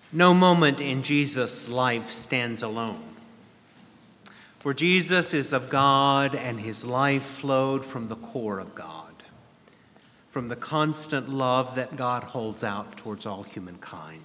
No moment in Jesus' life stands alone. For Jesus is of God, and his life flowed from the core of God, from the constant love that God holds out towards all humankind.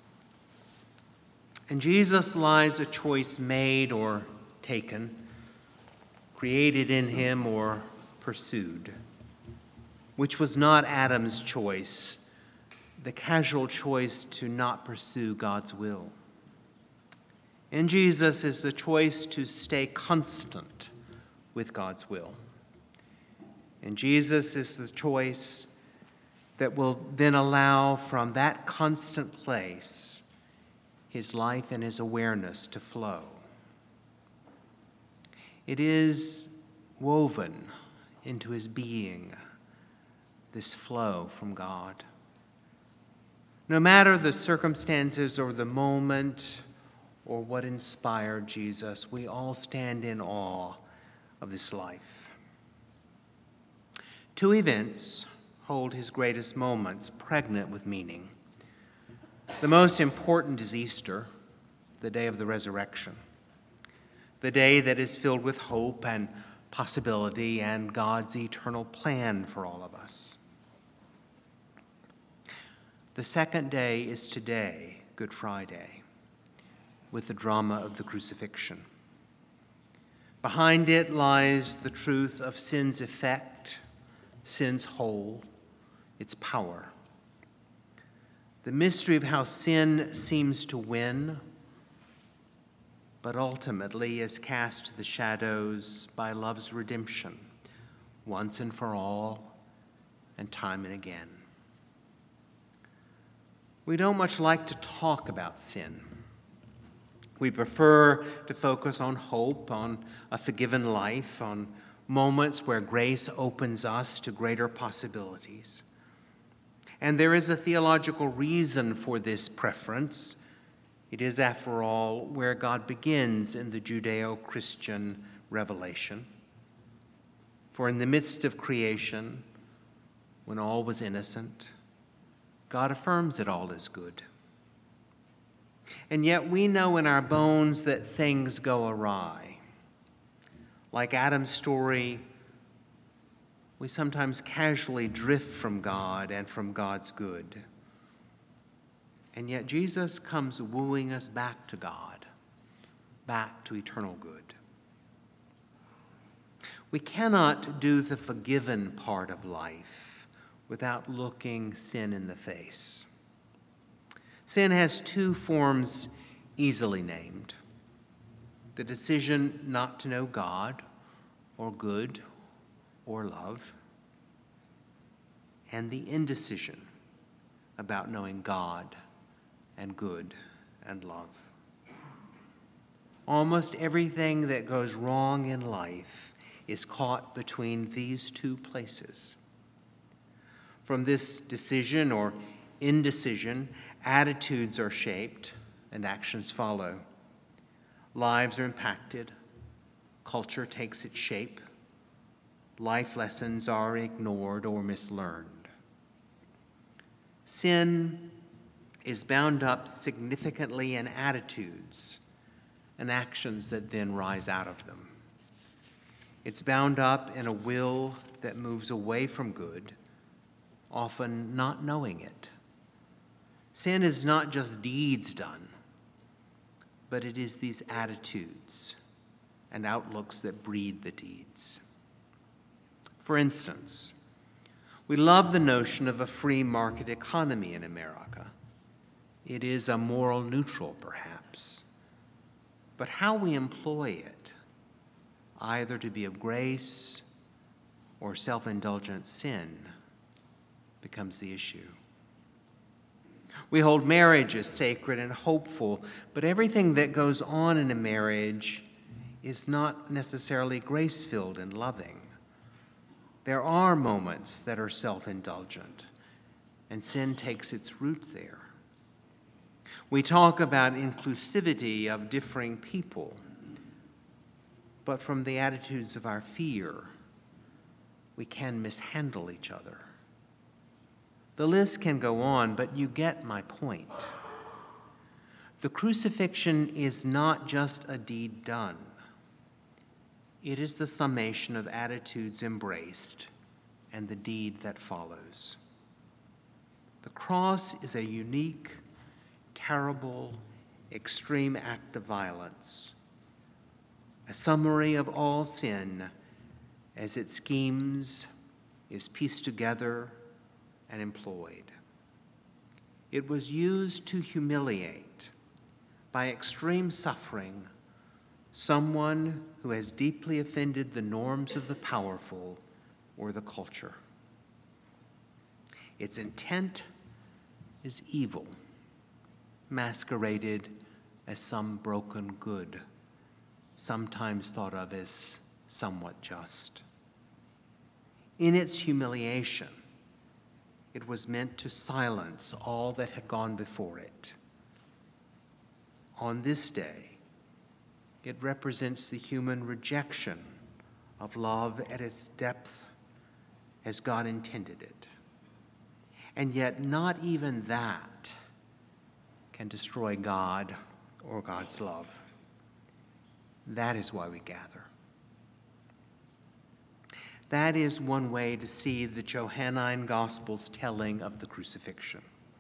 In Jesus lies a choice made or taken, created in him or pursued, which was not Adam's choice, the casual choice to not pursue God's will. In Jesus is the choice to stay constant with God's will. In Jesus is the choice that will then allow from that constant place his life and his awareness to flow. It is woven into his being, this flow from God. No matter the circumstances or the moment or what inspired Jesus, we all stand in awe of this life. Two events hold his greatest moments, pregnant with meaning. The most important is Easter, the day of the resurrection, the day that is filled with hope and possibility and God's eternal plan for all of us. The second day is today, Good Friday, with the drama of the crucifixion. Behind it lies the truth of sin's effect, sin's whole, its power. The mystery of how sin seems to win, but ultimately is cast to the shadows by love's redemption, once and for all, and time and again. We don't much like to talk about sin. We prefer to focus on hope, on a forgiven life, on moments where grace opens us to greater possibilities. And there is a theological reason for this preference. It is, after all, where God begins in the Judeo-Christian revelation. For in the midst of creation, when all was innocent, God affirms that all is good. And yet we know in our bones that things go awry. Like Adam's story, we sometimes casually drift from God and from God's good. And yet Jesus comes wooing us back to God, back to eternal good. We cannot do the forgiven part of life without looking sin in the face. Sin has two forms easily named: the decision not to know God or good or love, and the indecision about knowing God and good and love. Almost everything that goes wrong in life is caught between these two places. From this decision or indecision, attitudes are shaped and actions follow. Lives are impacted. Culture takes its shape. Life lessons are ignored or mislearned. Sin is bound up significantly in attitudes and actions that then rise out of them. It's bound up in a will that moves away from good, often not knowing it. Sin is not just deeds done, but it is these attitudes and outlooks that breed the deeds. For instance, we love the notion of a free market economy in America. It is a moral neutral, perhaps, but how we employ it, either to be of grace or self-indulgent sin, becomes the issue. We hold marriage as sacred and hopeful, but everything that goes on in a marriage is not necessarily grace-filled and loving. There are moments that are self-indulgent, and sin takes its root there. We talk about inclusivity of differing people, but from the attitudes of our fear, we can mishandle each other. The list can go on, but you get my point. The crucifixion is not just a deed done. It is the summation of attitudes embraced and the deed that follows. The cross is a unique, terrible, extreme act of violence, a summary of all sin as it schemes, is pieced together, and employed. It was used to humiliate, by extreme suffering, someone who has deeply offended the norms of the powerful or the culture. Its intent is evil, masqueraded as some broken good, sometimes thought of as somewhat just. In its humiliation, it was meant to silence all that had gone before it. On this day, it represents the human rejection of love at its depth as God intended it. And yet not even that can destroy God or God's love. That is why we gather. That is one way to see the Johannine Gospel's telling of the crucifixion.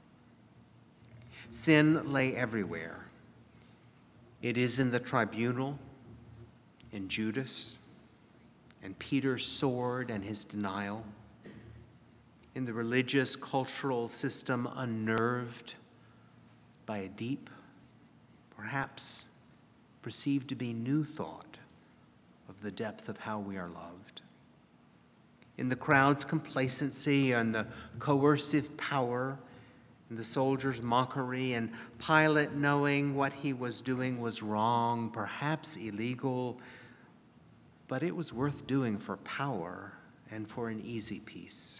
Sin lay everywhere. It is in the tribunal, in Judas, and Peter's sword and his denial, in the religious, cultural system unnerved by a deep, perhaps perceived to be new thought of the depth of how we are loved, in the crowd's complacency and the coercive power, and the soldiers' mockery, and Pilate knowing what he was doing was wrong, perhaps illegal, but it was worth doing for power and for an easy peace.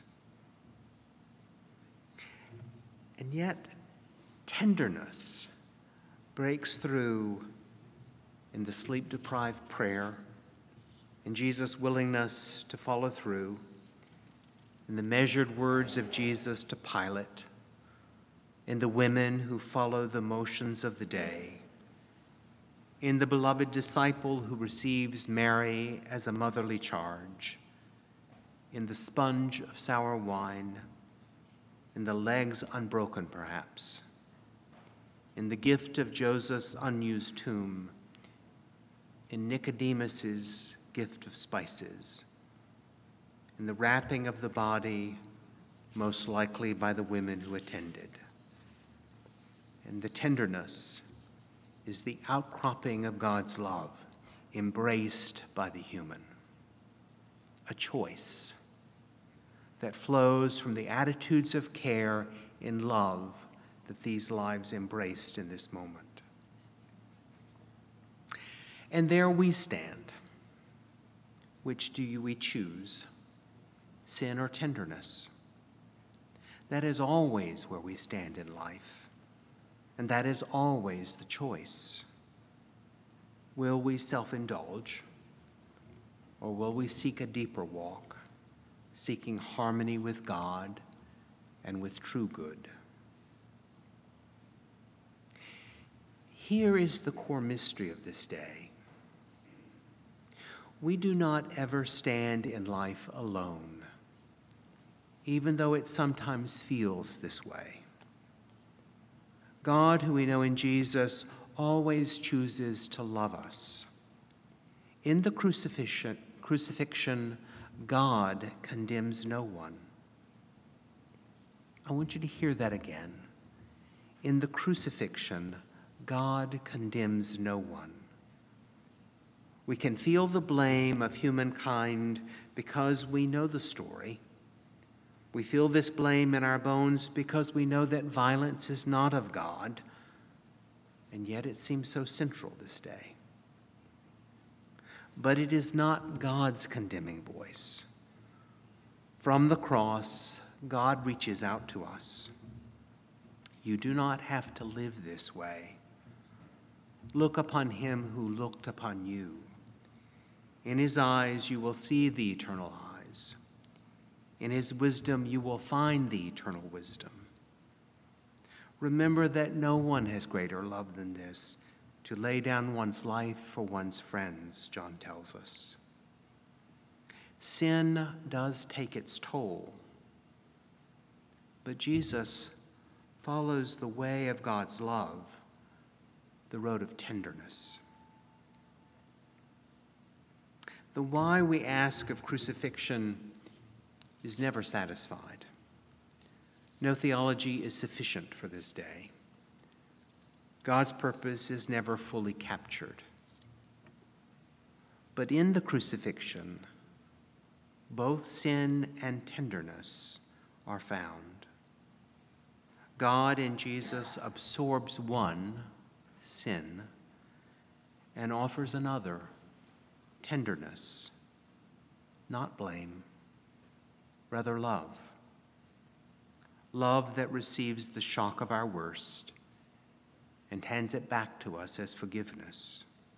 And yet, tenderness breaks through in the sleep-deprived prayer, in Jesus' willingness to follow through, in the measured words of Jesus to Pilate, in the women who follow the motions of the day, in the beloved disciple who receives Mary as a motherly charge, in the sponge of sour wine, in the legs unbroken perhaps, in the gift of Joseph's unused tomb, in Nicodemus's gift of spices, in the wrapping of the body, most likely by the women who attended. And the tenderness is the outcropping of God's love, embraced by the human. A choice that flows from the attitudes of care in love that these lives embraced in this moment. And there we stand. Which do we choose, sin or tenderness? That is always where we stand in life. And that is always the choice. Will we self-indulge, or will we seek a deeper walk, seeking harmony with God and with true good? Here is the core mystery of this day. We do not ever stand in life alone, even though it sometimes feels this way. God, who we know in Jesus, always chooses to love us. In the crucifixion, God condemns no one. I want you to hear that again. In the crucifixion, God condemns no one. We can feel the blame of humankind because we know the story. We feel this blame in our bones because we know that violence is not of God, and yet it seems so central this day. But it is not God's condemning voice. From the cross, God reaches out to us. You do not have to live this way. Look upon him who looked upon you. In his eyes you will see the eternal eyes. In his wisdom you will find the eternal wisdom. Remember that no one has greater love than this, to lay down one's life for one's friends, John tells us. Sin does take its toll, but Jesus follows the way of God's love, the road of tenderness. The why we ask of crucifixion is never satisfied. No theology is sufficient for this day. God's purpose is never fully captured. But in the crucifixion, both sin and tenderness are found. God in Jesus absorbs one, sin, and offers another, tenderness, not blame, rather love. Love that receives the shock of our worst and hands it back to us as forgiveness.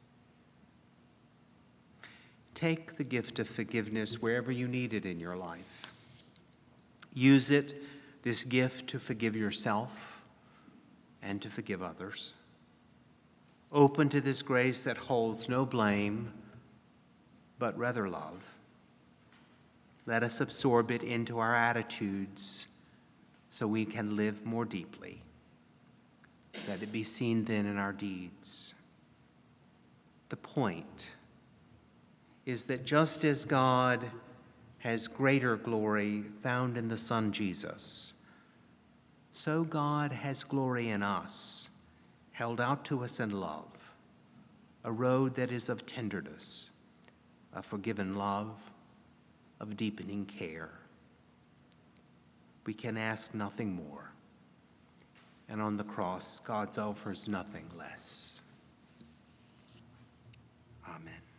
Take the gift of forgiveness wherever you need it in your life. Use it, this gift, to forgive yourself and to forgive others. Open to this grace that holds no blame, but rather love. Let us absorb it into our attitudes so we can live more deeply. Let it be seen then in our deeds. The point is that just as God has greater glory found in the Son Jesus, so God has glory in us, held out to us in love, a road that is of tenderness, of forgiven love, of deepening care. We can ask nothing more, and on the cross, God offers nothing less. Amen.